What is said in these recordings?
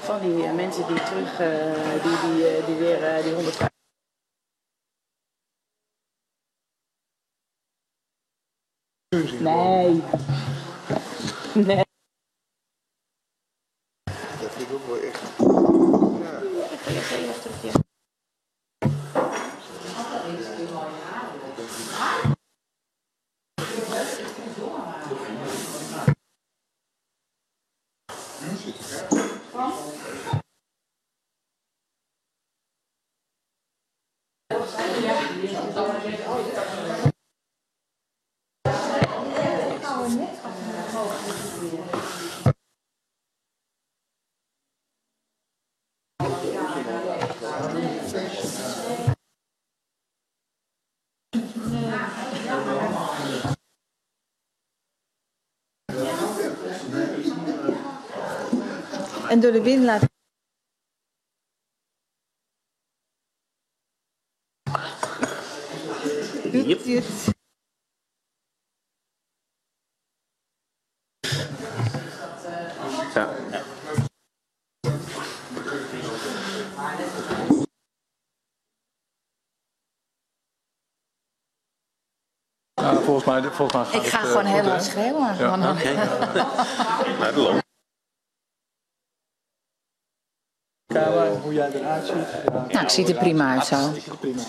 van die mensen die terug, die weer die 150. Nee. Nee. Dat vind ik ook wel echt. En door de wind laten. Yep. Ja. Volgens mij Ik ga gewoon heel hard schreeuwen. Ja. Oké. Naar de loop. Hoe jij eruit ziet. Ja. Nou, het ziet er prima uit zo. Prima.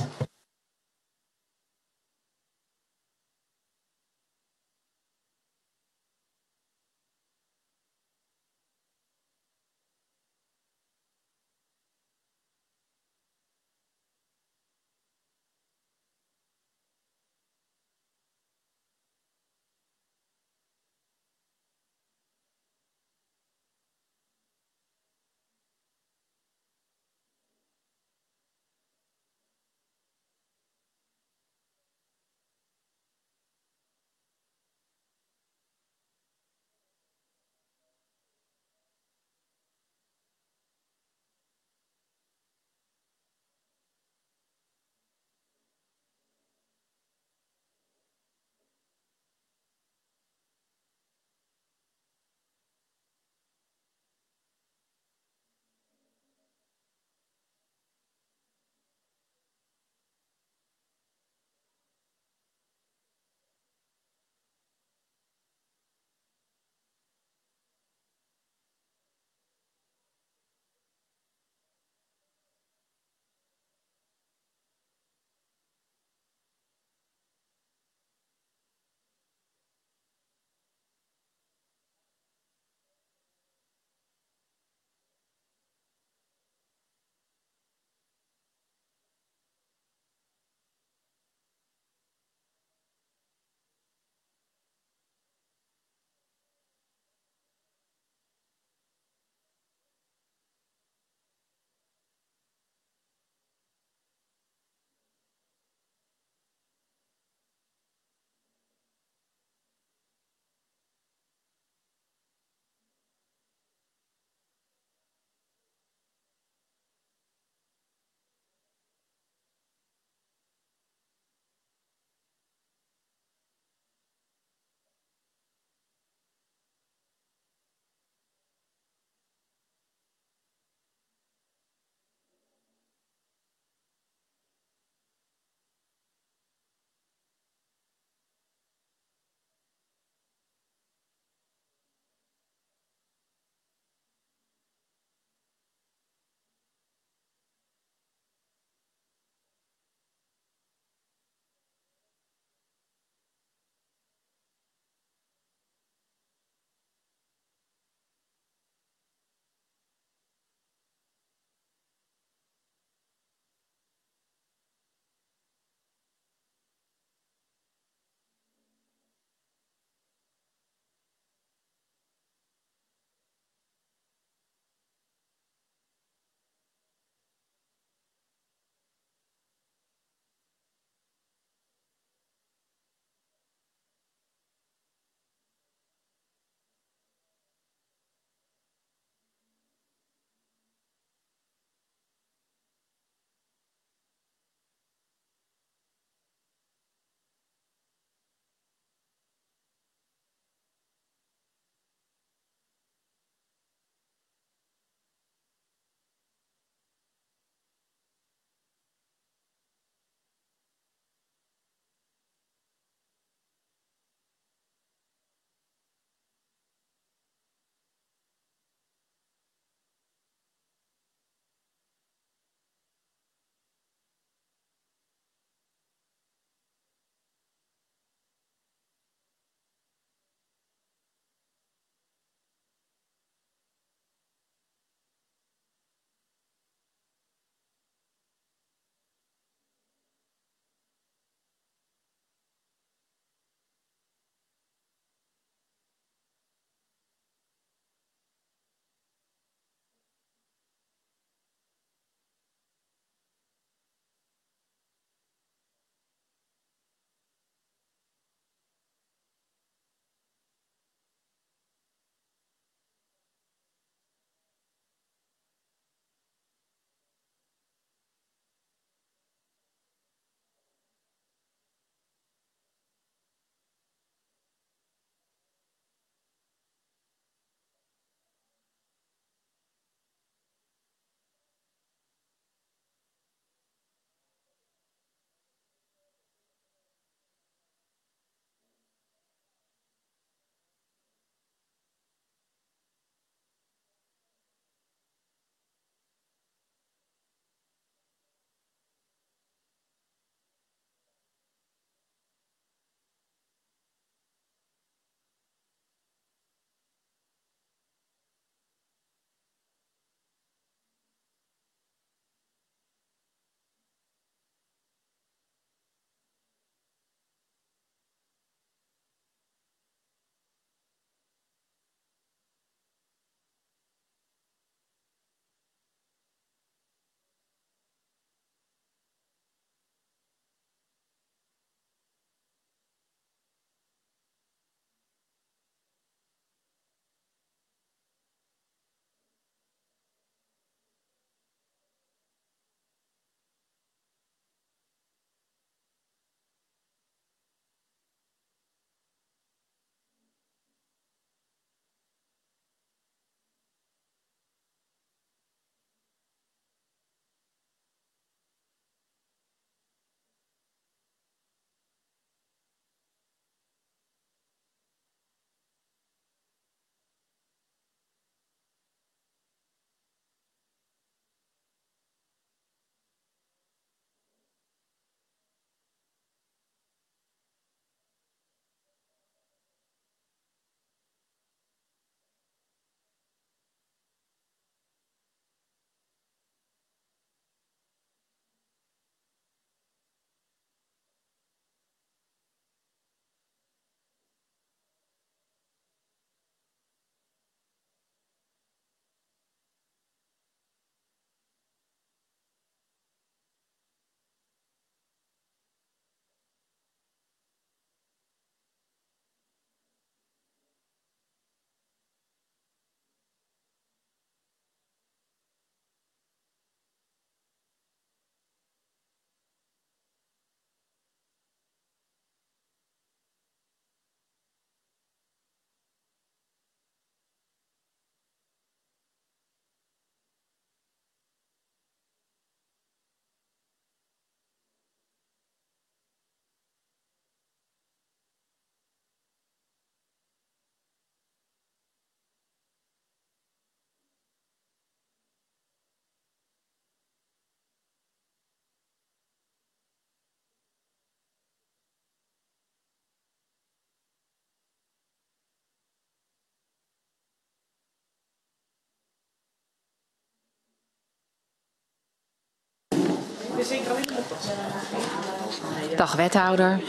Dag wethouder.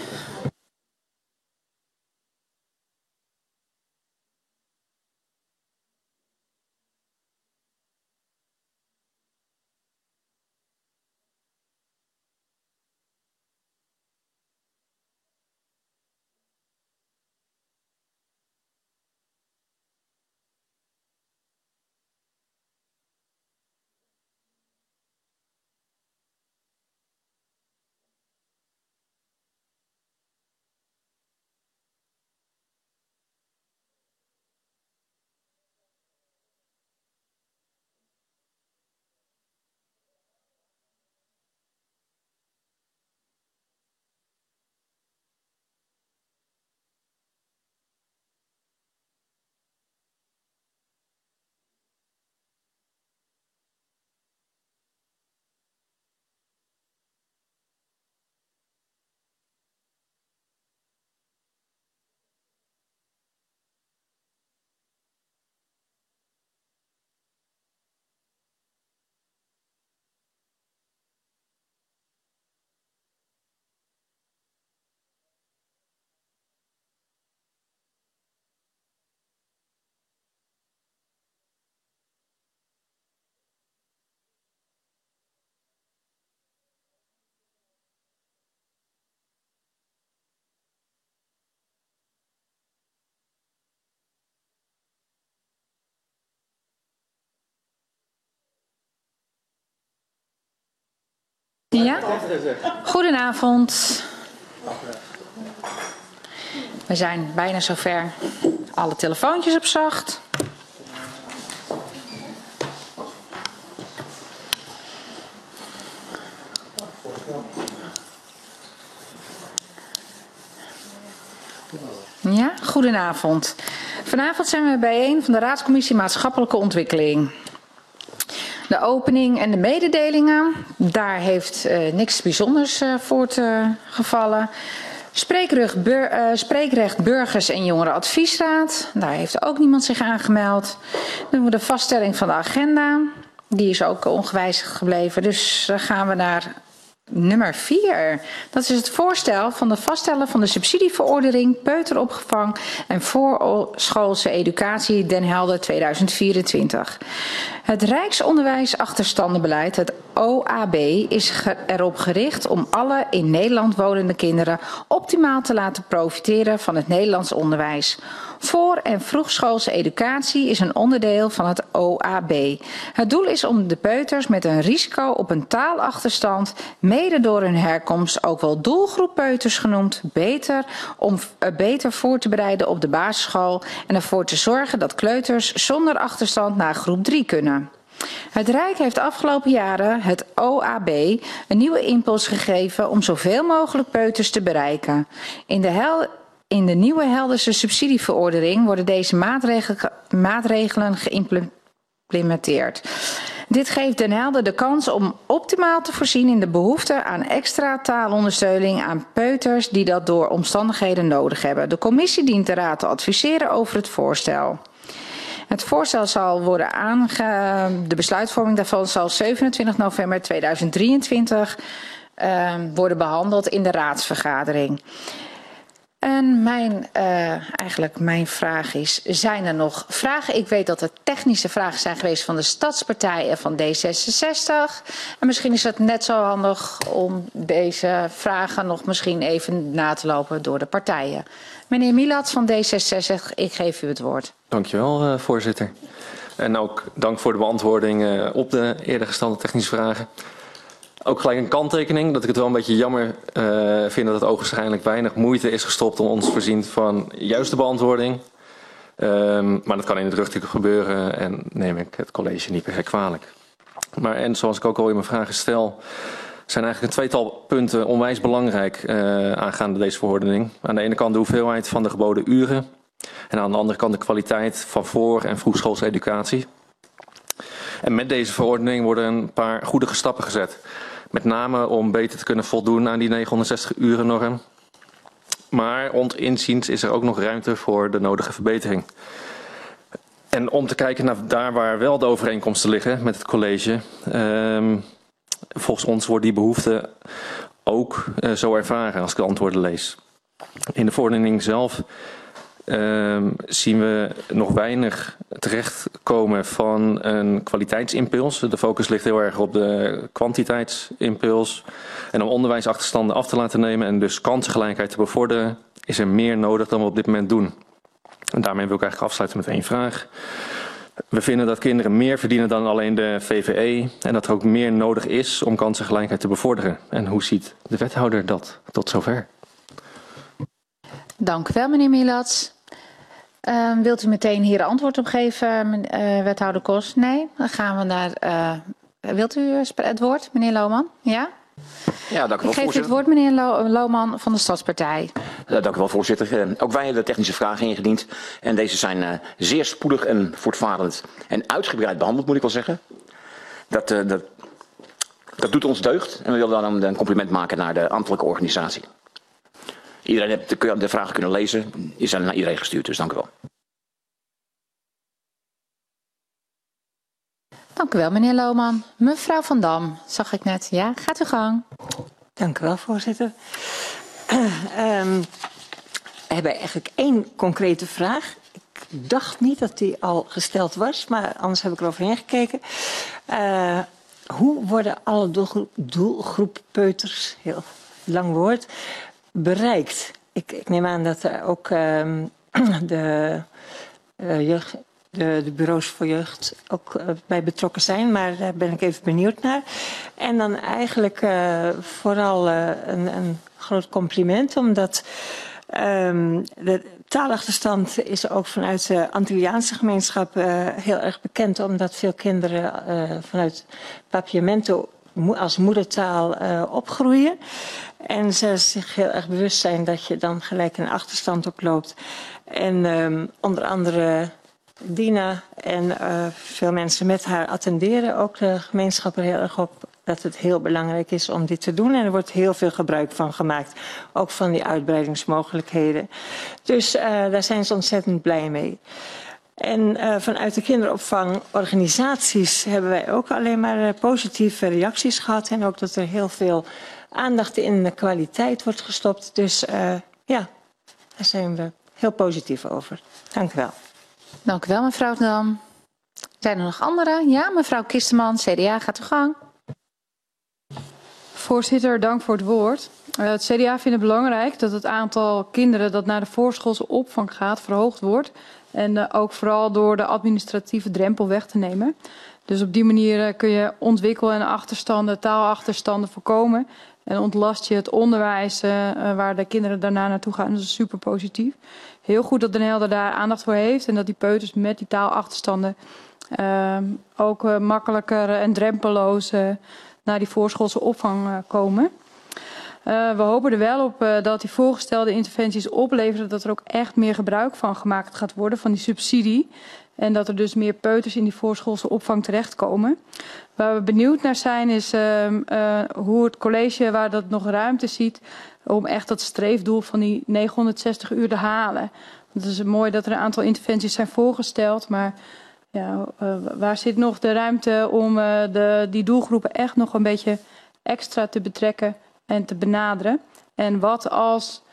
Ja, goedenavond. We zijn bijna zover. Alle telefoontjes op zacht. Ja, goedenavond. Vanavond zijn we bijeen van de Raadscommissie Maatschappelijke Ontwikkeling. De opening en de mededelingen, daar heeft niks bijzonders voortgevallen. Spreekrecht Burgers en Jongerenadviesraad, daar heeft ook niemand zich aangemeld. Dan hebben we de vaststelling van de agenda, die is ook ongewijzigd gebleven. Dus dan gaan we naar nummer 4. Dat is het voorstel van de vaststellen van de subsidieverordening peuteropvang en voorschoolse educatie Den Helder 2024. Het Rijksonderwijs-achterstandenbeleid, het OAB, is erop gericht om alle in Nederland wonende kinderen optimaal te laten profiteren van het Nederlands onderwijs. Voor- en vroegschoolse educatie is een onderdeel van het OAB. Het doel is om de peuters met een risico op een taalachterstand, mede door hun herkomst, ook wel doelgroep peuters genoemd, beter voor te bereiden op de basisschool en ervoor te zorgen dat kleuters zonder achterstand naar groep 3 kunnen. Het Rijk heeft afgelopen jaren het OAB een nieuwe impuls gegeven om zoveel mogelijk peuters te bereiken. In de nieuwe Helderse subsidieverordening worden deze maatregelen geïmplementeerd. Dit geeft Den Helder de kans om optimaal te voorzien in de behoefte aan extra taalondersteuning aan peuters die dat door omstandigheden nodig hebben. De commissie dient de Raad te adviseren over het voorstel. Het voorstel zal worden de besluitvorming daarvan zal 27 november 2023 worden behandeld in de raadsvergadering. En mijn vraag is, zijn er nog vragen? Ik weet dat er technische vragen zijn geweest van de Stadspartij en van D66. En misschien is het net zo handig om deze vragen nog misschien even na te lopen door de partijen. Meneer Milat van D66, ik geef u het woord. Dankjewel, voorzitter. En ook dank voor de beantwoording op de eerder gestelde technische vragen. Ook gelijk een kanttekening dat ik het wel een beetje jammer vind dat het ogenschijnlijk weinig moeite is gestopt om ons te voorzien van juiste beantwoording. Maar dat kan in het rugtuk gebeuren en neem ik het college niet per se kwalijk. En zoals ik ook al in mijn vragen stel, zijn eigenlijk een tweetal punten onwijs belangrijk aangaande deze verordening. Aan de ene kant de hoeveelheid van de geboden uren en aan de andere kant de kwaliteit van voor- en vroegschoolse educatie. En met deze verordening worden een paar goede stappen gezet. Met name om beter te kunnen voldoen aan die 960 uren norm. Maar ons inziens is er ook nog ruimte voor de nodige verbetering. En om te kijken naar daar waar wel de overeenkomsten liggen met het college, volgens ons wordt die behoefte ook zo ervaren als ik de antwoorden lees. In de verordening zelf zien we nog weinig terechtkomen van een kwaliteitsimpuls. De focus ligt heel erg op de kwantiteitsimpuls. En om onderwijsachterstanden af te laten nemen en dus kansengelijkheid te bevorderen, is er meer nodig dan we op dit moment doen. En daarmee wil ik eigenlijk afsluiten met 1 vraag. We vinden dat kinderen meer verdienen dan alleen de VVE en dat er ook meer nodig is om kansengelijkheid te bevorderen. En hoe ziet de wethouder dat tot zover? Dank u wel, meneer Milats. Wilt u meteen hier antwoord op geven, wethouder Kos? Nee? Dan gaan we naar... wilt u het woord, meneer Lohman? Ja? Ja, dank u wel, Ik geef voorzitter. het woord, meneer Lohman van de Stadspartij. Dank u wel, voorzitter. Ook wij hebben de technische vragen ingediend. En deze zijn zeer spoedig en voortvarend en uitgebreid behandeld, moet ik wel zeggen. Dat doet ons deugd. En we willen dan een compliment maken naar de ambtelijke organisatie. Iedereen heeft de vragen kunnen lezen. Die zijn naar iedereen gestuurd, dus dank u wel. Dank u wel, meneer Lohman. Mevrouw Van Dam, zag ik net. Ja, gaat uw gang. Dank u wel, voorzitter. We hebben eigenlijk 1 concrete vraag. Ik dacht niet dat die al gesteld was, maar anders heb ik eroverheen gekeken. Hoe worden alle doelgroep peuters, heel lang woord, bereikt? Ik neem aan dat er ook de bureaus voor jeugd ook bij betrokken zijn, maar daar ben ik even benieuwd naar. En dan eigenlijk vooral een groot compliment, omdat de taalachterstand is ook vanuit de Antilliaanse gemeenschap heel erg bekend, omdat veel kinderen vanuit Papiamento als moedertaal opgroeien. En ze zich heel erg bewust zijn dat je dan gelijk een achterstand oploopt. En onder andere Dina en veel mensen met haar attenderen ook de gemeenschap er heel erg op dat het heel belangrijk is om dit te doen. En er wordt heel veel gebruik van gemaakt, ook van die uitbreidingsmogelijkheden. Dus daar zijn ze ontzettend blij mee. En vanuit de kinderopvangorganisaties hebben wij ook alleen maar positieve reacties gehad. En ook dat er heel veel aandacht in de kwaliteit wordt gestopt. Dus ja, daar zijn we heel positief over. Dank u wel. Dank u wel, mevrouw Van Dam. Zijn er nog anderen? Ja, mevrouw Kisterman, CDA, gaat uw gang. Voorzitter, dank voor het woord. Het CDA vindt het belangrijk dat het aantal kinderen dat naar de voorschoolse opvang gaat verhoogd wordt. En ook vooral door de administratieve drempel weg te nemen. Dus op die manier kun je ontwikkel- en achterstanden, taalachterstanden voorkomen. En ontlast je het onderwijs waar de kinderen daarna naartoe gaan. Dat is super positief. Heel goed dat Den Helder daar aandacht voor heeft. En dat die peuters met die taalachterstanden ook makkelijker en drempeloos naar die voorschoolse opvang komen. We hopen er wel op dat die voorgestelde interventies opleveren dat er ook echt meer gebruik van gemaakt gaat worden van die subsidie. En dat er dus meer peuters in die voorschoolse opvang terechtkomen. Waar we benieuwd naar zijn is hoe het college, waar dat nog ruimte ziet, om echt dat streefdoel van die 960 uur te halen. Want het is mooi dat er een aantal interventies zijn voorgesteld, maar ja, waar zit nog de ruimte om die doelgroepen echt nog een beetje extra te betrekken en te benaderen? En wat als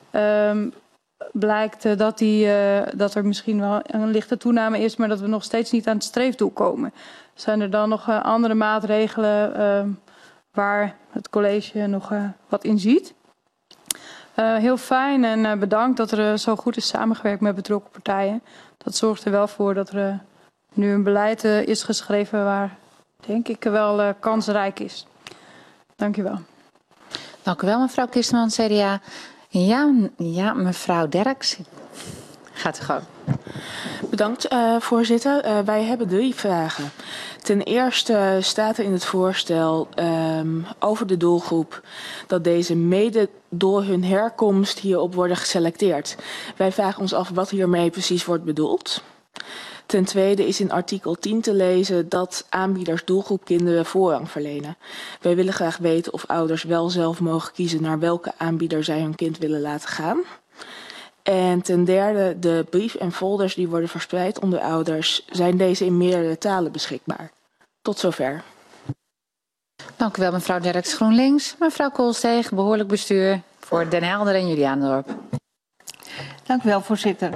blijkt dat er misschien wel een lichte toename is, maar dat we nog steeds niet aan het streefdoel komen? Zijn er dan nog andere maatregelen waar het college nog wat in ziet? Heel fijn en bedankt dat er zo goed is samengewerkt met betrokken partijen. Dat zorgt er wel voor dat er nu een beleid is geschreven waar, denk ik, wel kansrijk is. Dank u wel. Dank u wel, mevrouw Kisterman, CDA. Ja, mevrouw Derks. Gaat u gang. Bedankt, voorzitter. Wij hebben 3 vragen. Ten eerste staat er in het voorstel over de doelgroep dat deze mede door hun herkomst hierop worden geselecteerd. Wij vragen ons af wat hiermee precies wordt bedoeld. Ten tweede is in artikel 10 te lezen dat aanbieders doelgroep kinderen voorrang verlenen. Wij willen graag weten of ouders wel zelf mogen kiezen naar welke aanbieder zij hun kind willen laten gaan. En ten derde, de brief en folders die worden verspreid onder ouders, zijn deze in meerdere talen beschikbaar? Tot zover. Dank u wel, mevrouw Derks, GroenLinks. Mevrouw Koolsteeg, behoorlijk bestuur voor Den Helder en Juliaandorp. Dank u wel, voorzitter.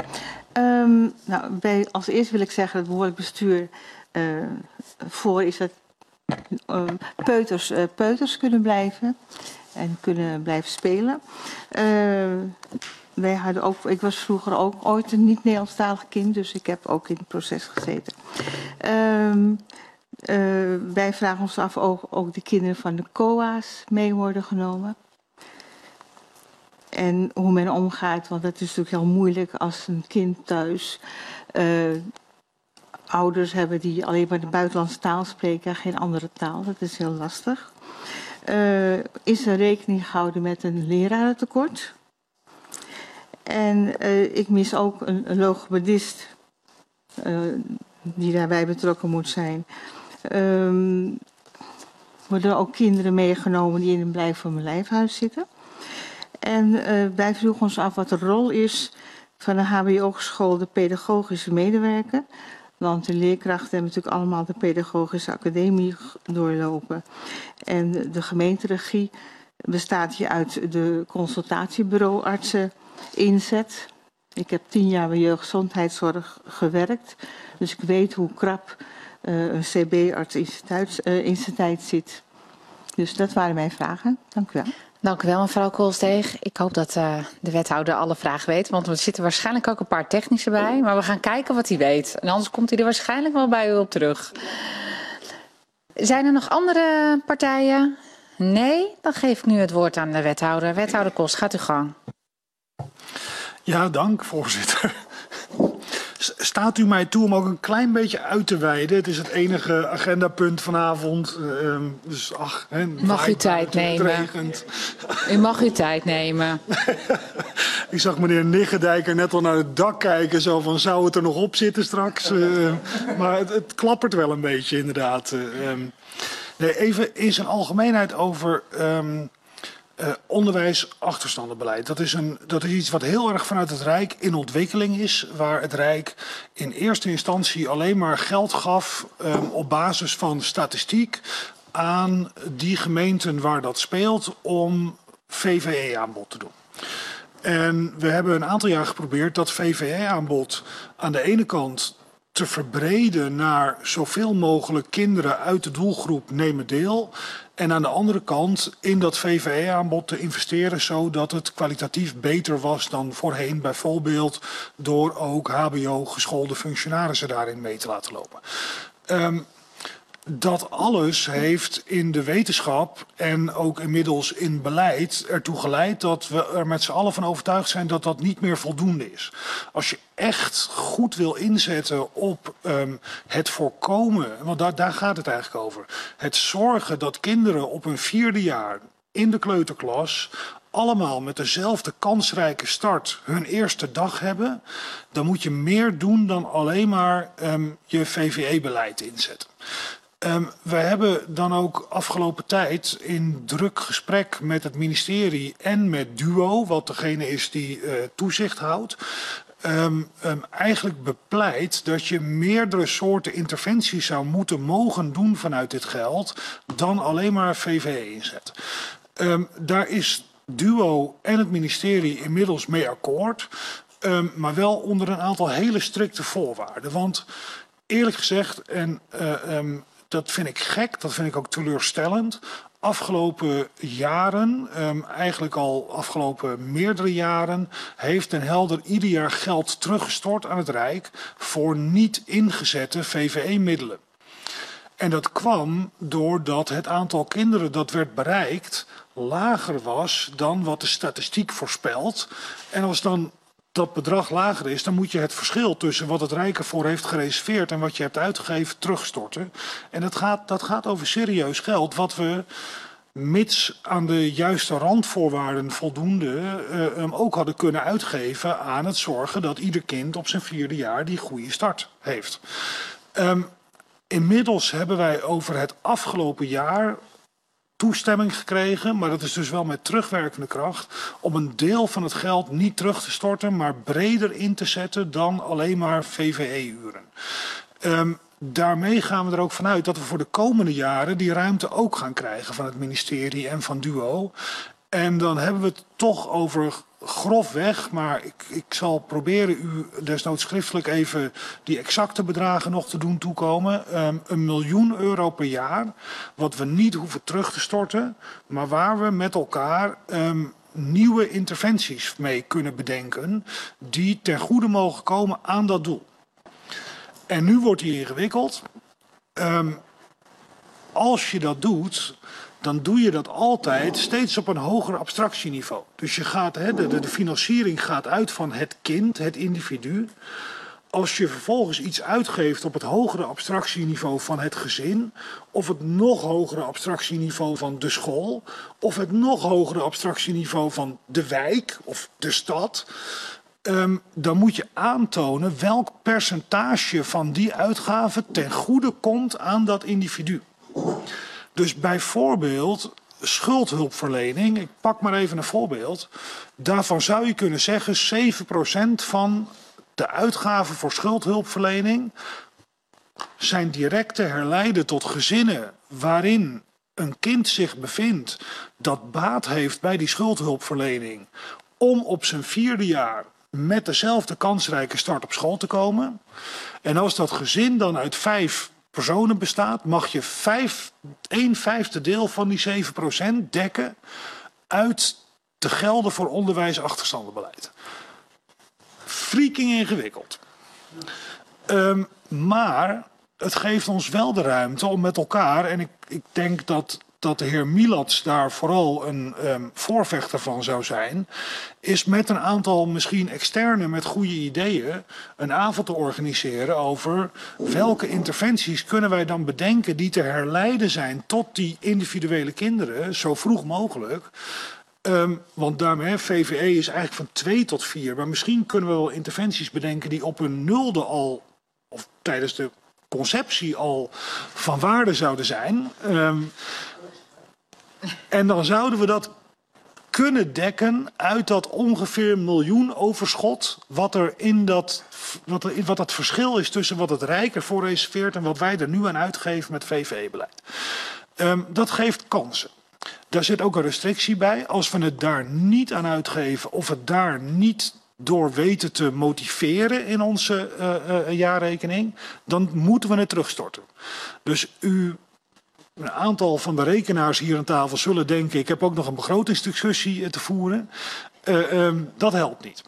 Als eerst wil ik zeggen dat behoorlijk bestuur voor is dat peuters kunnen blijven en kunnen blijven spelen. Wij hadden ook, ik was vroeger ook ooit een niet-Nederlandstalig kind, dus ik heb ook in het proces gezeten. Wij vragen ons af of ook de kinderen van de COA's mee worden genomen. En hoe men omgaat, want dat is natuurlijk heel moeilijk als een kind thuis ouders hebben die alleen maar de buitenlandse taal spreken en geen andere taal. Dat is heel lastig. Is er rekening gehouden met een lerarentekort? En ik mis ook een logopedist die daarbij betrokken moet zijn. Worden er ook kinderen meegenomen die in een blijf van mijn lijfhuis zitten? En wij vroegen ons af wat de rol is van een hbo-geschoolde pedagogische medewerker. Want de leerkrachten hebben natuurlijk allemaal de pedagogische academie doorlopen. En de gemeenteregie bestaat hier uit de consultatiebureauartsen inzet. Ik heb 10 jaar bij jeugdgezondheidszorg gewerkt. Dus ik weet hoe krap een CB-arts in zijn tijd zit. Dus dat waren mijn vragen. Dank u wel. Dank u wel, mevrouw Koolsteeg. Ik hoop dat de wethouder alle vragen weet, want er zitten waarschijnlijk ook een paar technische bij. Maar we gaan kijken wat hij weet. En anders komt hij er waarschijnlijk wel bij u op terug. Zijn er nog andere partijen? Nee? Dan geef ik nu het woord aan de wethouder. Wethouder Kos, gaat uw gang. Ja, dank, voorzitter. Staat u mij toe om ook een klein beetje uit te wijden? Het is het enige agendapunt vanavond. Dus ach, mag u tijd nemen. U mag uw tijd nemen. Ik zag meneer Niggendijker net al naar het dak kijken. Zo van, zou het er nog op zitten straks? Maar het klappert wel een beetje, inderdaad. Nee, even in zijn algemeenheid over onderwijsachterstandenbeleid. Dat is iets wat heel erg vanuit het Rijk in ontwikkeling is. Waar het Rijk in eerste instantie alleen maar geld gaf op basis van statistiek aan die gemeenten waar dat speelt om VVE-aanbod te doen. En we hebben een aantal jaar geprobeerd dat VVE-aanbod aan de ene kant te verbreden naar zoveel mogelijk kinderen uit de doelgroep nemen deel. En aan de andere kant in dat VVE-aanbod te investeren zodat het kwalitatief beter was dan voorheen. Bijvoorbeeld door ook HBO-geschoolde functionarissen daarin mee te laten lopen. Dat alles heeft in de wetenschap en ook inmiddels in beleid ertoe geleid dat we er met z'n allen van overtuigd zijn dat dat niet meer voldoende is. Als je echt goed wil inzetten op het voorkomen, want daar gaat het eigenlijk over. Het zorgen dat kinderen op hun 4e jaar in de kleuterklas allemaal met dezelfde kansrijke start hun eerste dag hebben, dan moet je meer doen dan alleen maar je VVE-beleid inzetten. Wij hebben dan ook afgelopen tijd in druk gesprek met het ministerie en met DUO, wat degene is die toezicht houdt, eigenlijk bepleit dat je meerdere soorten interventies zou moeten mogen doen vanuit dit geld dan alleen maar VVE inzet. Daar is DUO en het ministerie inmiddels mee akkoord, maar wel onder een aantal hele strikte voorwaarden. Want eerlijk gezegd, en dat vind ik gek, dat vind ik ook teleurstellend. Afgelopen jaren, eigenlijk al afgelopen meerdere jaren, heeft Den Helder ieder jaar geld teruggestort aan het Rijk voor niet ingezette VVE-middelen. En dat kwam doordat het aantal kinderen dat werd bereikt lager was dan wat de statistiek voorspelt. En als dan dat bedrag lager is, dan moet je het verschil tussen wat het Rijk ervoor heeft gereserveerd en wat je hebt uitgegeven terugstorten. En dat gaat over serieus geld wat we, mits aan de juiste randvoorwaarden voldoende, ook hadden kunnen uitgeven aan het zorgen dat ieder kind op zijn 4e jaar die goede start heeft. Inmiddels hebben wij over het afgelopen jaar toestemming gekregen, maar dat is dus wel met terugwerkende kracht, om een deel van het geld niet terug te storten, maar breder in te zetten dan alleen maar VVE-uren. daarmee gaan we er ook vanuit dat we voor de komende jaren die ruimte ook gaan krijgen van het ministerie en van DUO. En dan hebben we het toch over grofweg, maar ik zal proberen u desnoods schriftelijk even die exacte bedragen nog te doen toekomen. €1 miljoen per jaar, wat we niet hoeven terug te storten, maar waar we met elkaar nieuwe interventies mee kunnen bedenken die ten goede mogen komen aan dat doel. En nu wordt die ingewikkeld. Als je dat doet, dan doe je dat altijd steeds op een hoger abstractieniveau. Dus je gaat, de financiering gaat uit van het kind, het individu. Als je vervolgens iets uitgeeft op het hogere abstractieniveau van het gezin, of het nog hogere abstractieniveau van de school, of het nog hogere abstractieniveau van de wijk of de stad, dan moet je aantonen welk percentage van die uitgaven ten goede komt aan dat individu. Dus bijvoorbeeld schuldhulpverlening, ik pak maar even een voorbeeld. Daarvan zou je kunnen zeggen 7% van de uitgaven voor schuldhulpverlening zijn direct te herleiden tot gezinnen waarin een kind zich bevindt dat baat heeft bij die schuldhulpverlening om op zijn 4e jaar met dezelfde kansrijke start op school te komen. En als dat gezin dan uit 5 personen bestaat, mag je 1/5 deel van die 7% dekken uit te gelden voor onderwijsachterstandenbeleid. Freaking ingewikkeld. Maar het geeft ons wel de ruimte om met elkaar, en ik denk dat de heer Milats daar vooral een voorvechter van zou zijn, is met een aantal misschien externe met goede ideeën een avond te organiseren over welke interventies kunnen wij dan bedenken die te herleiden zijn tot die individuele kinderen zo vroeg mogelijk. Want daarmee, VVE is eigenlijk van 2 tot 4, maar misschien kunnen we wel interventies bedenken die op hun 0e al, of tijdens de conceptie al van waarde zouden zijn. En dan zouden we dat kunnen dekken uit dat ongeveer $1 miljoen overschot wat het verschil is tussen wat het Rijk ervoor reserveert en wat wij er nu aan uitgeven met VVE-beleid. Dat geeft kansen. Daar zit ook een restrictie bij. Als we het daar niet aan uitgeven of het daar niet door weten te motiveren in onze jaarrekening, dan moeten we het terugstorten. Dus een aantal van de rekenaars hier aan tafel zullen denken, ik heb ook nog een begrotingsdiscussie te voeren. Dat helpt niet.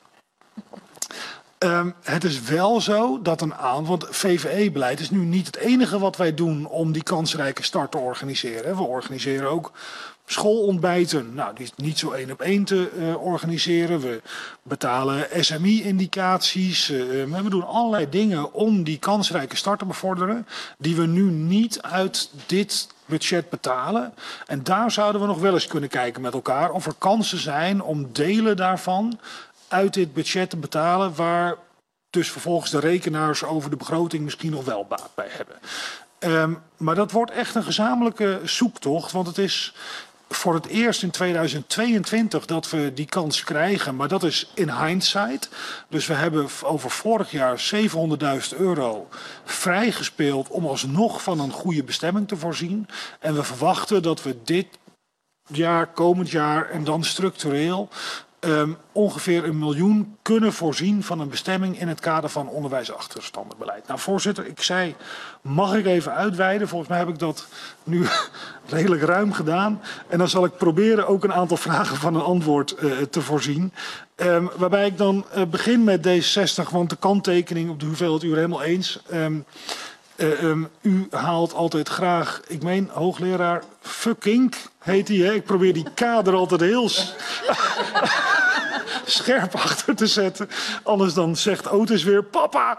Het is wel zo dat want VVE-beleid is nu niet het enige wat wij doen om die kansrijke start te organiseren. We organiseren ook schoolontbijten. Nou, die is niet zo 1-op-1 te organiseren. We betalen SMI-indicaties. We doen allerlei dingen om die kansrijke start te bevorderen, die we nu niet uit dit budget betalen. En daar zouden we nog wel eens kunnen kijken met elkaar of er kansen zijn om delen daarvan uit dit budget te betalen, waar dus vervolgens de rekenaars over de begroting misschien nog wel baat bij hebben. Maar dat wordt echt een gezamenlijke zoektocht, want het is voor het eerst in 2022 dat we die kans krijgen, maar dat is in hindsight. Dus we hebben over vorig jaar €700.000 vrijgespeeld om alsnog van een goede bestemming te voorzien. En we verwachten dat we dit jaar, komend jaar en dan structureel ongeveer $1 miljoen kunnen voorzien van een bestemming in het kader van onderwijsachterstandenbeleid. Nou, voorzitter, ik zei, mag ik even uitweiden? Volgens mij heb ik dat nu redelijk ruim gedaan. En dan zal ik proberen ook een aantal vragen van een antwoord te voorzien. Waarbij ik dan begin met D66, want de kanttekening op de hoeveelheid uur helemaal eens. U haalt altijd graag, ik meen hoogleraar fucking heet hij, hè? Ik probeer die K er altijd heel scherp achter te zetten. Anders dan zegt Otis weer papa.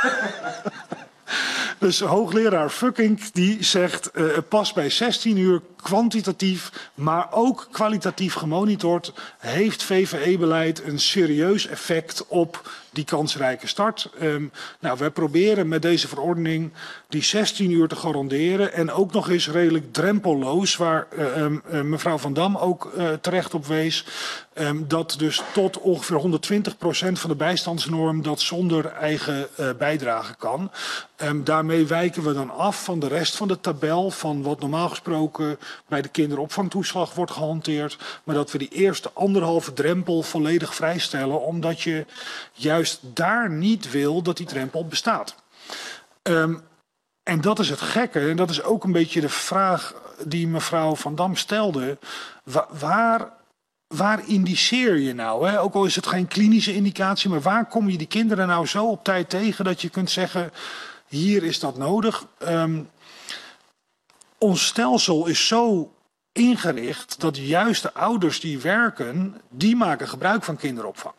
Dus hoogleraar fucking die zegt pas bij 16 uur kwantitatief, maar ook kwalitatief gemonitord. Heeft VVE-beleid een serieus effect op die kansrijke start? We proberen met deze verordening die 16 uur te garanderen. En ook nog eens redelijk drempelloos, waar mevrouw Van Dam ook terecht op wees. Dat dus tot ongeveer 120% van de bijstandsnorm dat zonder eigen bijdrage kan. Daarmee wijken we dan af van de rest van de tabel van wat normaal gesproken bij de kinderopvangtoeslag wordt gehanteerd. Maar dat we die eerste 1,5 drempel volledig vrijstellen, omdat je juist daar niet wil dat die drempel bestaat. En dat is het gekke, en dat is ook een beetje de vraag die mevrouw Van Dam stelde. Waar indiceer je nou? Hè? Ook al is het geen klinische indicatie, maar waar kom je die kinderen nou zo op tijd tegen dat je kunt zeggen, hier is dat nodig. Ons stelsel is zo ingericht dat juist de ouders die werken, die maken gebruik van kinderopvang.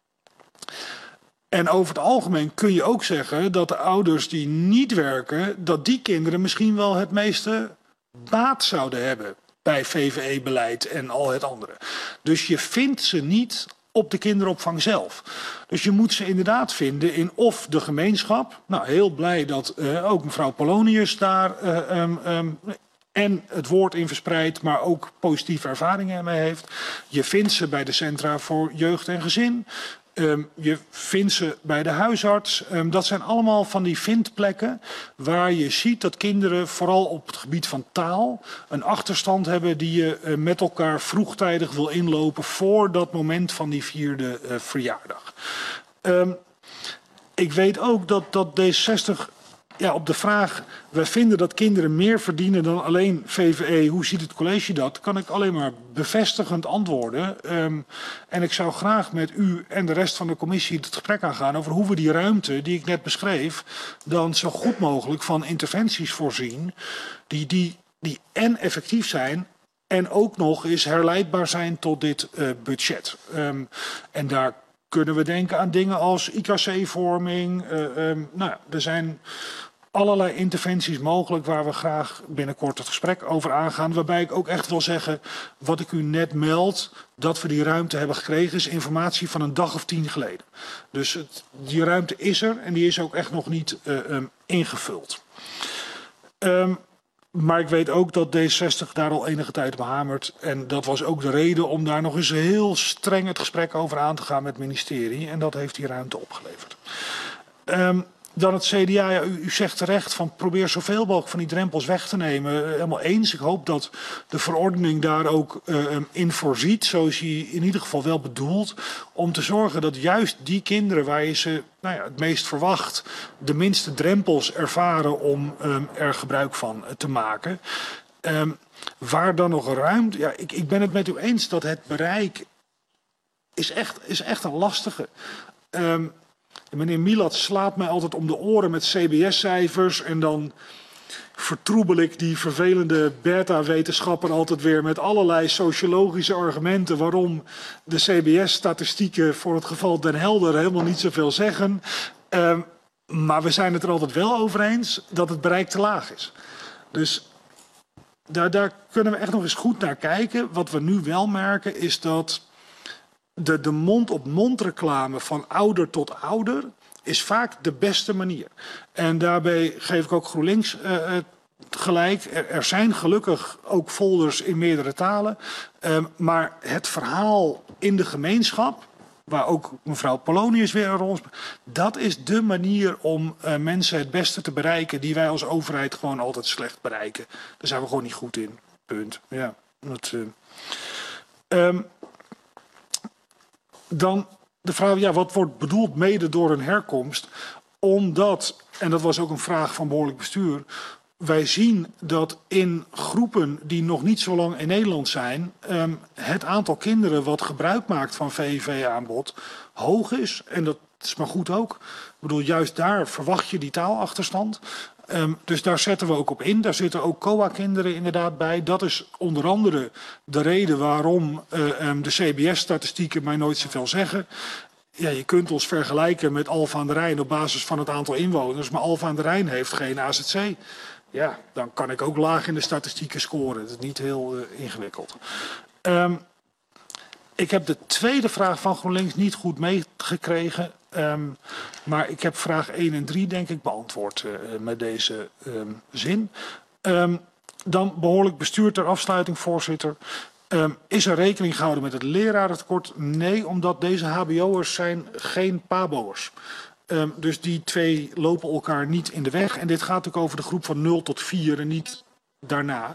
En over het algemeen kun je ook zeggen dat de ouders die niet werken, dat die kinderen misschien wel het meeste baat zouden hebben bij VVE-beleid en al het andere. Dus je vindt ze niet op de kinderopvang zelf. Dus je moet ze inderdaad vinden in of de gemeenschap. Nou, heel blij dat ook mevrouw Polonius daar en het woord in verspreidt, maar ook positieve ervaringen mee heeft. Je vindt ze bij de Centra voor Jeugd en Gezin. Je vindt ze bij de huisarts. Dat zijn allemaal van die vindplekken waar je ziet dat kinderen vooral op het gebied van taal een achterstand hebben die je met elkaar vroegtijdig wil inlopen voor dat moment van die 4e verjaardag. Ik weet ook dat D66 op de vraag, wij vinden dat kinderen meer verdienen dan alleen VVE, hoe ziet het college dat? Kan ik alleen maar bevestigend antwoorden. En ik zou graag met u en de rest van de commissie het gesprek aangaan over hoe we die ruimte die ik net beschreef, dan zo goed mogelijk van interventies voorzien die en effectief zijn en ook nog eens herleidbaar zijn tot dit budget. En daar kunnen we denken aan dingen als IKC-vorming. Er zijn allerlei interventies mogelijk waar we graag binnenkort het gesprek over aangaan. Waarbij ik ook echt wil zeggen, wat ik u net meld, dat we die ruimte hebben gekregen, is informatie van een dag of 10 geleden. Dus die ruimte is er en die is ook echt nog niet ingevuld. Maar ik weet ook dat D66 daar al enige tijd op hamert. En dat was ook de reden om daar nog eens heel streng het gesprek over aan te gaan met het ministerie. En dat heeft die ruimte opgeleverd. Dan het CDA, ja, u zegt terecht van probeer zoveel mogelijk van die drempels weg te nemen. Helemaal eens. Ik hoop dat de verordening daar ook in voorziet. Zo is hij in ieder geval wel bedoeld. Om te zorgen dat juist die kinderen waar je ze het meest verwacht, de minste drempels ervaren om er gebruik van te maken. Waar dan nog ruimte. Ja, ik ben het met u eens dat het bereik is echt een lastige. Meneer Milat slaat mij altijd om de oren met CBS-cijfers en dan vertroebel ik die vervelende beta-wetenschapper altijd weer met allerlei sociologische argumenten waarom de CBS-statistieken voor het geval Den Helder helemaal niet zoveel zeggen. Maar we zijn het er altijd wel over eens dat het bereik te laag is. Dus daar kunnen we echt nog eens goed naar kijken. Wat we nu wel merken is dat de mond-op-mond reclame van ouder tot ouder is vaak de beste manier. En daarbij geef ik ook GroenLinks gelijk. Er zijn gelukkig ook folders in meerdere talen. Maar het verhaal in de gemeenschap, waar ook mevrouw Polonius weer een rol speelt, dat is de manier om mensen het beste te bereiken die wij als overheid gewoon altijd slecht bereiken. Daar zijn we gewoon niet goed in. Punt. Ja, dan de vraag, ja, wat wordt bedoeld mede door een herkomst? Omdat, en dat was ook een vraag van behoorlijk bestuur, wij zien dat in groepen die nog niet zo lang in Nederland zijn, het aantal kinderen wat gebruik maakt van VUV-aanbod hoog is. En dat is maar goed ook. Ik bedoel, juist daar verwacht je die taalachterstand. Dus daar zetten we ook op in. Daar zitten ook COA-kinderen inderdaad bij. Dat is onder andere de reden waarom de CBS-statistieken mij nooit zoveel zeggen. Ja, je kunt ons vergelijken met Alphen aan de Rijn op basis van het aantal inwoners. Maar Alphen aan de Rijn heeft geen AZC. ja, dan kan ik ook laag in de statistieken scoren. Dat is niet heel ingewikkeld. Ik heb de tweede vraag van GroenLinks niet goed meegekregen. Maar ik heb vraag 1 en 3 denk ik beantwoord met deze zin. Dan behoorlijk bestuur ter afsluiting, voorzitter. Is er rekening gehouden met het lerarentekort? Nee, omdat deze hbo'ers zijn geen pabo'ers. Dus die twee lopen elkaar niet in de weg. En dit gaat natuurlijk over de groep van 0 tot 4 en niet daarna.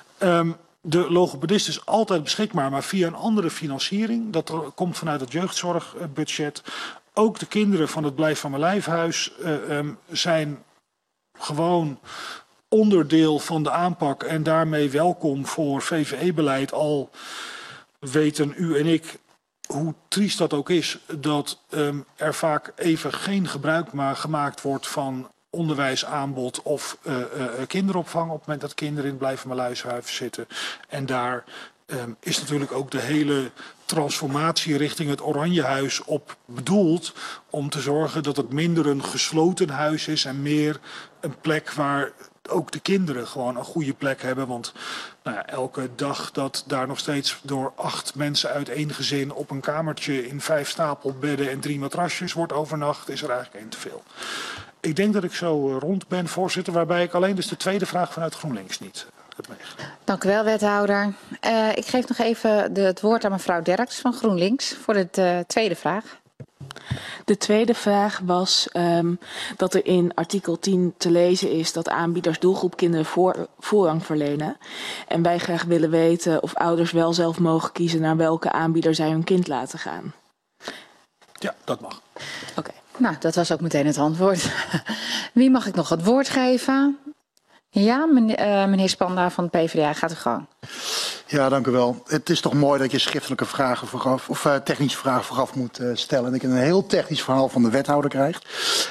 De logopedist is altijd beschikbaar, maar via een andere financiering. Dat komt vanuit het jeugdzorgbudget. Ook de kinderen van het Blijf van mijn Lijfhuis zijn gewoon onderdeel van de aanpak en daarmee welkom voor VVE-beleid. Al weten u en ik, hoe triest dat ook is, dat er vaak even geen gebruik maar gemaakt wordt van onderwijsaanbod of kinderopvang op het moment dat kinderen in het Blijf van mijn Lijfhuis zitten. En daar is natuurlijk ook de hele transformatie richting het Oranjehuis op bedoeld om te zorgen dat het minder een gesloten huis is en meer een plek waar ook de kinderen gewoon een goede plek hebben. Want nou ja, elke dag dat daar nog steeds door 8 mensen uit één gezin op een kamertje in 5 stapelbedden en 3 matrasjes wordt overnacht, is er eigenlijk 1 te veel. Ik denk dat ik zo rond ben, voorzitter, waarbij ik alleen dus de tweede vraag vanuit GroenLinks niet heb meegenomen. Dank u wel, wethouder. Ik geef nog even het woord aan mevrouw Derks van GroenLinks voor de tweede vraag. De tweede vraag was dat er in artikel 10 te lezen is dat aanbieders doelgroep kinderen voorrang verlenen. En wij graag willen weten of ouders wel zelf mogen kiezen naar welke aanbieder zij hun kind laten gaan. Ja, dat mag. Oké. Nou, dat was ook meteen het antwoord. Wie mag ik nog het woord geven? Ja, meneer Spanda van de PvdA, gaat uw gang. Ja, dank u wel. Het is toch mooi dat je schriftelijke vragen vooraf, of technische vragen vooraf moet stellen. En dat je een heel technisch verhaal van de wethouder krijgt.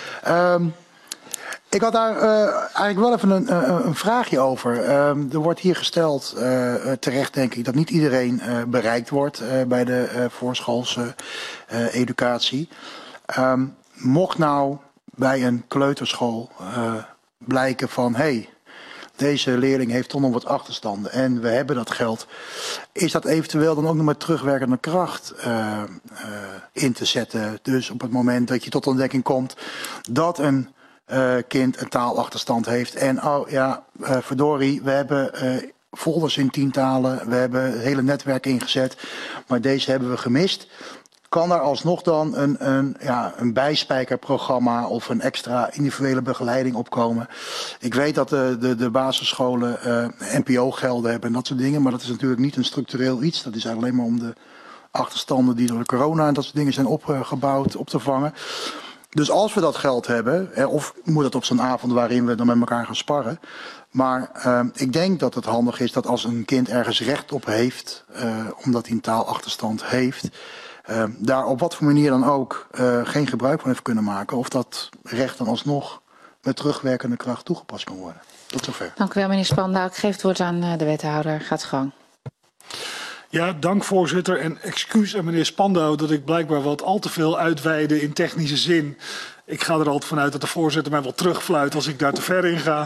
Ik had daar eigenlijk wel even een vraagje over. Er wordt hier gesteld, terecht denk ik, dat niet iedereen bereikt wordt bij de voorschoolse educatie. Mocht nou bij een kleuterschool blijken van, hey, deze leerling heeft toch nog wat achterstanden en we hebben dat geld. Is dat eventueel dan ook nog met terugwerkende kracht in te zetten? Dus op het moment dat je tot ontdekking komt dat een kind een taalachterstand heeft. En oh ja, verdorie, we hebben folders in 10 talen. We hebben het hele netwerk ingezet. Maar deze hebben we gemist. Kan daar alsnog dan een bijspijkerprogramma of een extra individuele begeleiding opkomen? Ik weet dat de basisscholen NPO-gelden hebben en dat soort dingen. Maar dat is natuurlijk niet een structureel iets. Dat is alleen maar om de achterstanden die door de corona en dat soort dingen zijn opgebouwd op te vangen. Dus als we dat geld hebben, of moet het op zo'n avond waarin we dan met elkaar gaan sparren. Maar ik denk dat het handig is dat als een kind ergens recht op heeft, omdat hij een taalachterstand heeft, daar op wat voor manier dan ook geen gebruik van heeft kunnen maken. Of dat recht dan alsnog met terugwerkende kracht toegepast kan worden. Tot zover. Dank u wel, meneer Spandau. Ik geef het woord aan de wethouder. Gaat gang. Ja, dank voorzitter. En excuus aan meneer Spandau dat ik blijkbaar wat al te veel uitweide in technische zin. Ik ga er altijd vanuit dat de voorzitter mij wel terugfluit als ik daar te ver in ga.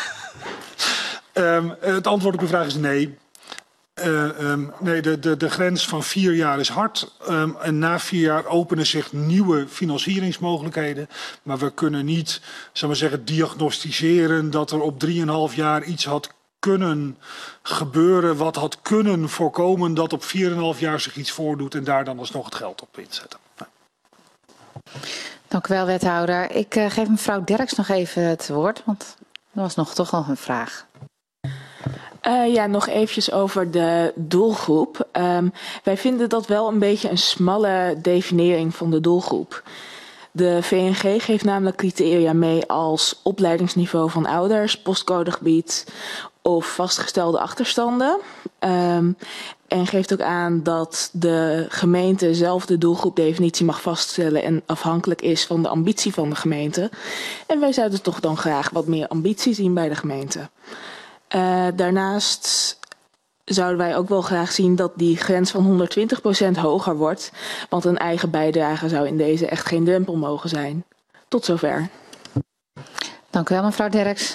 Het antwoord op uw vraag is nee. Nee, de grens van 4 jaar is hard. En na 4 jaar openen zich nieuwe financieringsmogelijkheden. Maar we kunnen niet, zal maar zeggen, diagnosticeren dat er op 3,5 jaar iets had kunnen gebeuren. Wat had kunnen voorkomen dat op 4,5 jaar zich iets voordoet en daar dan alsnog het geld op inzetten. Nee. Dank u wel, wethouder. Ik geef mevrouw Derks nog even het woord, want er was toch nog een vraag. Ja, nog eventjes over de doelgroep. Wij vinden dat wel een beetje een smalle definiëring van de doelgroep. De VNG geeft namelijk criteria mee als opleidingsniveau van ouders, postcodegebied of vastgestelde achterstanden. En geeft ook aan dat de gemeente zelf de doelgroepdefinitie mag vaststellen en afhankelijk is van de ambitie van de gemeente. En wij zouden toch dan graag wat meer ambitie zien bij de gemeente. Daarnaast zouden wij ook wel graag zien dat die grens van 120% hoger wordt. Want een eigen bijdrage zou in deze echt geen drempel mogen zijn. Tot zover. Dank u wel, mevrouw Derks.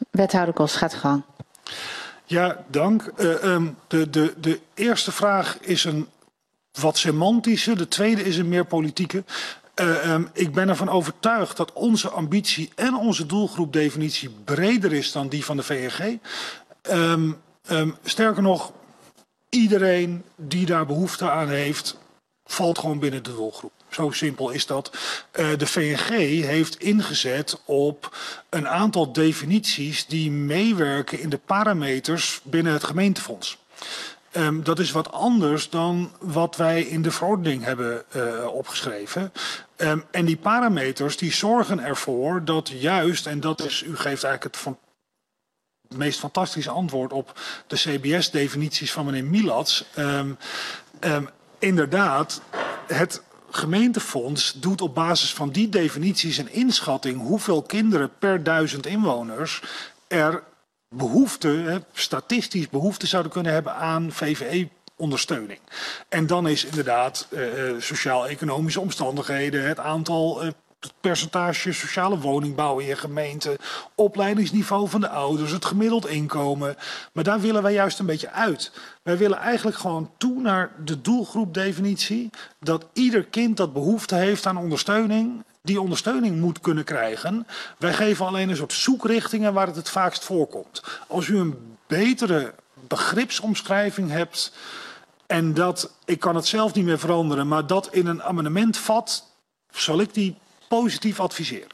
Wethouder Kos, gaat uw gang. Ja, dank. De eerste vraag is een wat semantische, de tweede is een meer politieke. Ik ben ervan overtuigd dat onze ambitie en onze doelgroepdefinitie breder is dan die van de VNG. Sterker nog, iedereen die daar behoefte aan heeft, valt gewoon binnen de doelgroep. Zo simpel is dat. De VNG heeft ingezet op een aantal definities die meewerken in de parameters binnen het gemeentefonds. Dat is wat anders dan wat wij in de verordening hebben opgeschreven. En die parameters die zorgen ervoor dat juist, en dat is, u geeft eigenlijk het meest fantastische antwoord op de CBS-definities van meneer Milats. Inderdaad, het gemeentefonds doet op basis van die definities een inschatting hoeveel kinderen per 1000 inwoners er statistisch behoefte zouden kunnen hebben aan VVE-ondersteuning. En dan is inderdaad sociaal-economische omstandigheden, het aantal, het percentage sociale woningbouw in je gemeente, opleidingsniveau van de ouders, het gemiddeld inkomen. Maar daar willen wij juist een beetje uit. Wij willen eigenlijk gewoon toe naar de doelgroepdefinitie, dat ieder kind dat behoefte heeft aan ondersteuning, die ondersteuning moet kunnen krijgen. Wij geven alleen een soort zoekrichtingen waar het vaakst voorkomt. Als u een betere begripsomschrijving hebt en dat, ik kan het zelf niet meer veranderen, maar dat in een amendement vat, zal ik die positief adviseren.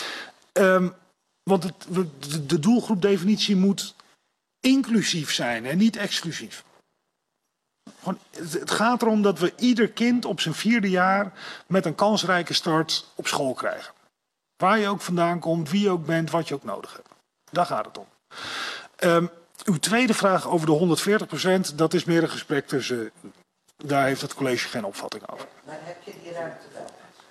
Want de doelgroepdefinitie moet inclusief zijn en niet exclusief. Gewoon, het gaat erom dat we ieder kind op zijn 4e jaar met een kansrijke start op school krijgen. Waar je ook vandaan komt, wie je ook bent, wat je ook nodig hebt. Daar gaat het om. Uw tweede vraag over de 140%, dat is meer een gesprek tussen. Daar heeft het college geen opvatting over. Maar heb je die ruimte wel?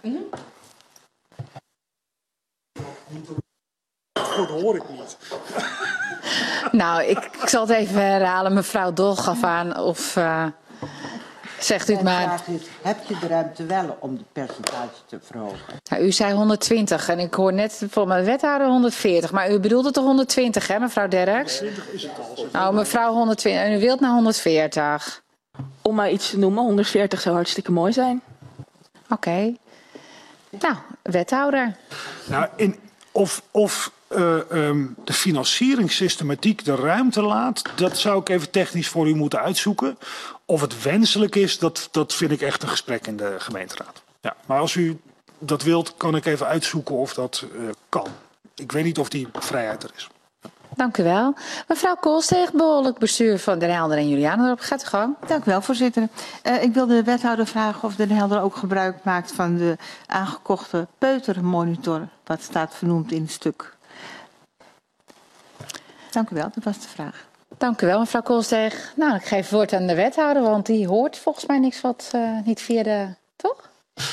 Dat hoor ik niet. Nou, ik zal het even herhalen. Mevrouw Dol gaf aan of zegt u het maar. Vraag is, heb je de ruimte wel om de percentage te verhogen? Nou, u zei 120 en ik hoor net voor mijn wethouder 140. Maar u bedoelde toch 120, hè, mevrouw Derks? 120 is het al. Nou, mevrouw 120 en u wilt naar 140. Om maar iets te noemen, 140 zou hartstikke mooi zijn. Oké. Nou, wethouder. Nou, of de financieringssystematiek de ruimte laat, dat zou ik even technisch voor u moeten uitzoeken. Of het wenselijk is, dat vind ik echt een gesprek in de gemeenteraad. Ja, maar als u dat wilt, kan ik even uitzoeken of dat kan. Ik weet niet of die vrijheid er is. Dank u wel. Mevrouw Koolsteeg, behoorlijk bestuur van Den Helder en Julianendorp. Gaat u gang. Dank u wel, voorzitter. Ik wil de wethouder vragen of Den Helder ook gebruik maakt van de aangekochte peutermonitor, wat staat vernoemd in het stuk. Dank u wel, dat was de vraag. Dank u wel, mevrouw Koolsteeg. Nou, ik geef het woord aan de wethouder, want die hoort volgens mij niks wat niet via de... Toch?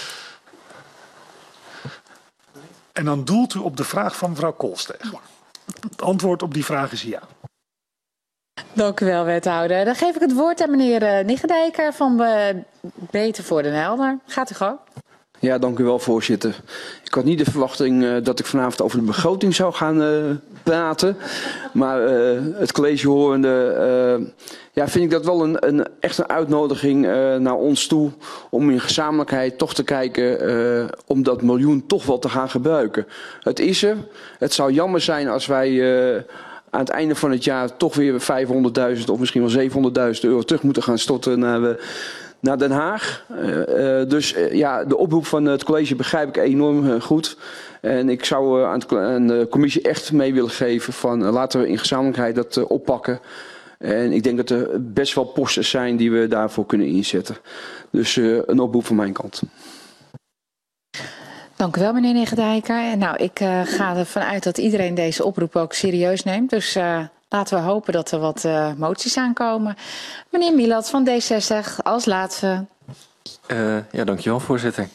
En dan doelt u op de vraag van mevrouw Koolsteeg. Ja. Het antwoord op die vraag is ja. Dank u wel, wethouder. Dan geef ik het woord aan meneer Niggedijker van Beter voor Den Helder. Gaat u gang. Ja, dank u wel, voorzitter. Ik had niet de verwachting dat ik vanavond over de begroting zou gaan praten. Maar het college horende vind ik dat wel echt een uitnodiging naar ons toe. Om in gezamenlijkheid toch te kijken om dat miljoen toch wel te gaan gebruiken. Het is er. Het zou jammer zijn als wij aan het einde van het jaar toch weer 500.000 of misschien wel 700.000 euro terug moeten gaan storten naar Den Haag. De oproep van het college begrijp ik enorm goed. En ik zou aan de commissie echt mee willen geven van laten we in gezamenlijkheid dat oppakken. En ik denk dat er best wel posten zijn die we daarvoor kunnen inzetten. Dus een oproep van mijn kant. Dank u wel, meneer Niggedijker. Nou, ik ga ervan uit dat iedereen deze oproep ook serieus neemt. Dus laten we hopen dat er wat moties aankomen. Meneer Milat van D60 als laatste. Dankjewel, voorzitter.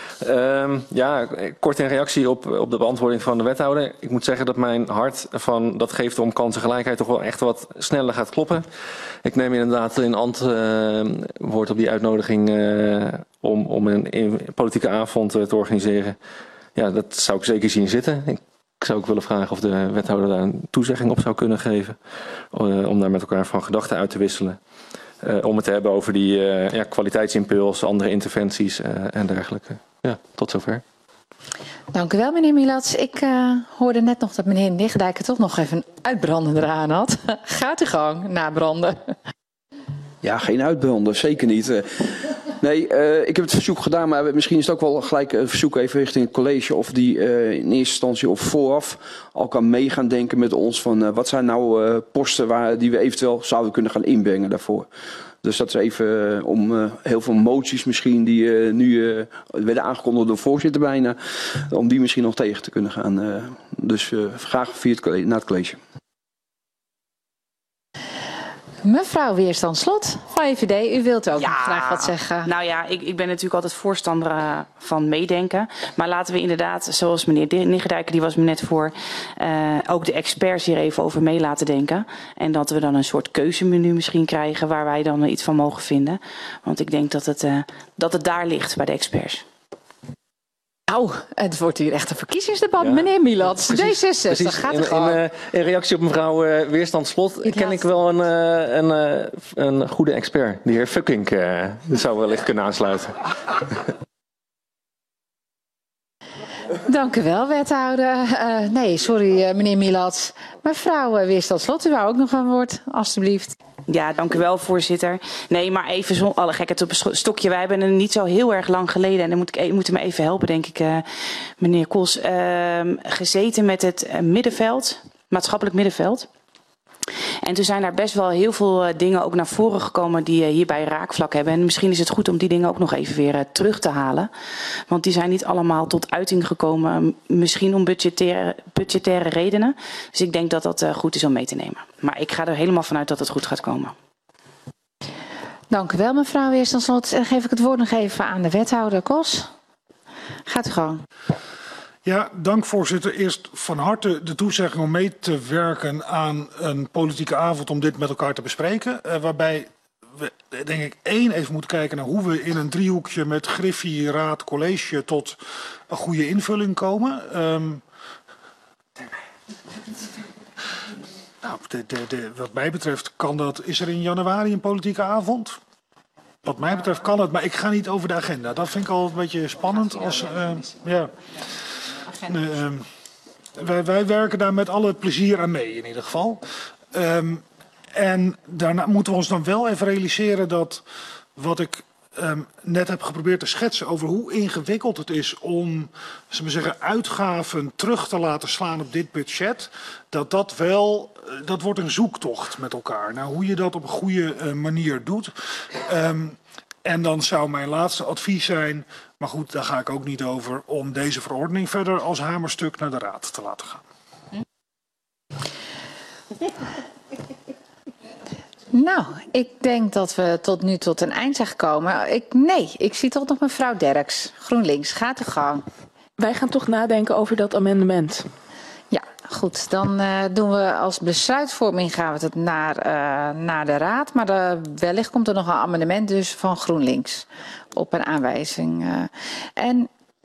Kort in reactie op de beantwoording van de wethouder. Ik moet zeggen dat mijn hart van dat geeft om kansengelijkheid toch wel echt wat sneller gaat kloppen. Ik neem inderdaad in antwoord op die uitnodiging om een politieke avond te organiseren. Ja, dat zou ik zeker zien zitten. Ik zou ook willen vragen of de wethouder daar een toezegging op zou kunnen geven. Om daar met elkaar van gedachten uit te wisselen. Om het te hebben over die kwaliteitsimpuls, andere interventies en dergelijke. Ja, tot zover. Dank u wel, meneer Milats. Ik hoorde net nog dat meneer Nichtdijk toch nog even een uitbrander eraan had. Gaat uw gang, nabranden. Ja, geen uitbrander, zeker niet. Nee, ik heb het verzoek gedaan, maar misschien is het ook wel gelijk een verzoek even richting het college of die in eerste instantie of vooraf al kan mee gaan denken met ons van wat zijn nou posten die we eventueel zouden kunnen gaan inbrengen daarvoor. Dus dat is even om heel veel moties misschien die nu werden aangekondigd door de voorzitter bijna, om die misschien nog tegen te kunnen gaan. Dus graag via naar het college. Mevrouw Weerstand Slot van EVD, u wilt ook nog graag wat zeggen. Nou ja, ik ben natuurlijk altijd voorstander van meedenken. Maar laten we inderdaad, zoals meneer Nichtdijk, die was me net voor, ook de experts hier even over mee laten denken. En dat we dan een soort keuzemenu misschien krijgen waar wij dan iets van mogen vinden. Want ik denk dat het daar ligt bij de experts. Nou, het wordt hier echt een verkiezingsdebat, meneer Milats. D66, precies. gaat er gewoon. In reactie op mevrouw Weerstand Slot ken ik wel een goede expert. De heer Fuckink zou wellicht kunnen aansluiten. Dank u wel, wethouder. Nee, sorry, meneer Milats. Mevrouw Weerstand Slot, u wou ook nog een woord, alstublieft. Ja, dank u wel, voorzitter. Nee, maar even alle gekheid op een stokje. Wij hebben er niet zo heel erg lang geleden, en dan moet u me even helpen, denk ik, meneer Kos, gezeten met het middenveld, maatschappelijk middenveld. En toen zijn daar best wel heel veel dingen ook naar voren gekomen die hierbij raakvlak hebben. En misschien is het goed om die dingen ook nog even weer terug te halen. Want die zijn niet allemaal tot uiting gekomen. Misschien om budgettaire redenen. Dus ik denk dat dat goed is om mee te nemen. Maar ik ga er helemaal vanuit dat het goed gaat komen. Dank u wel, mevrouw Weerstand Slot. En geef ik het woord nog even aan de wethouder Kos. Gaat u gang. Ja, dank voorzitter. Eerst van harte de toezegging om mee te werken aan een politieke avond om dit met elkaar te bespreken. Waarbij we, denk ik, even moeten kijken naar hoe we in een driehoekje met Griffie, Raad, College tot een goede invulling komen. Wat mij betreft is er in januari een politieke avond? Wat mij betreft kan het, maar ik ga niet over de agenda. Dat vind ik al een beetje spannend. Wij werken daar met alle plezier aan mee in ieder geval. En daarna moeten we ons dan wel even realiseren dat wat ik net heb geprobeerd te schetsen over hoe ingewikkeld het is om, zullen we zeggen, uitgaven terug te laten slaan op dit budget. Dat wordt een zoektocht met elkaar. Nou, hoe je dat op een goede manier doet. En dan zou mijn laatste advies zijn, maar goed, daar ga ik ook niet over, om deze verordening verder als hamerstuk naar de Raad te laten gaan. Nou, ik denk dat we tot nu tot een eind zijn gekomen. Ik zie toch nog mevrouw Derks, GroenLinks. Gaat uw gang. Wij gaan toch nadenken over dat amendement. Ja, goed. Dan doen we als besluitvorming gaan we het naar de Raad. Maar wellicht komt er nog een amendement dus van GroenLinks op een aanwijzing. En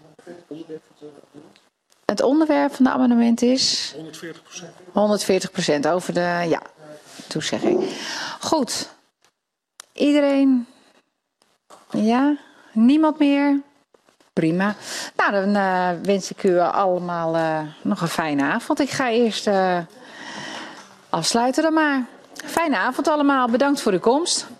het onderwerp van de amendement is? 140%. 140% over de toezegging. Goed. Iedereen? Ja? Niemand meer? Prima. Nou, dan wens ik u allemaal nog een fijne avond. Ik ga eerst afsluiten dan maar. Fijne avond allemaal. Bedankt voor uw komst.